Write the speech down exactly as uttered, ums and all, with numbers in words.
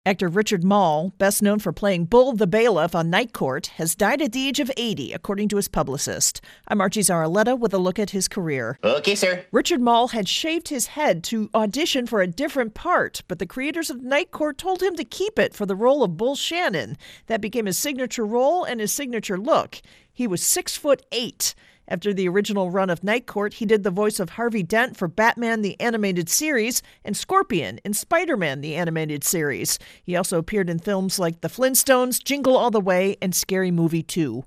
Actor Richard Mall, best known for playing Bull the Bailiff on Night Court, has died at the age of eighty, according to his publicist. I'm Archie Zaraletta with a look at his career. Okay, sir. Richard Mall had shaved his head to audition for a different part, but the creators of Night Court told him to keep it for the role of Bull Shannon. That became his signature role and his signature look. He was six foot eight. After the original run of Night Court, he did the voice of Harvey Dent for Batman the Animated Series and Scorpion in Spider-Man the Animated Series. He also appeared in films like The Flintstones, Jingle All the Way, and Scary Movie two.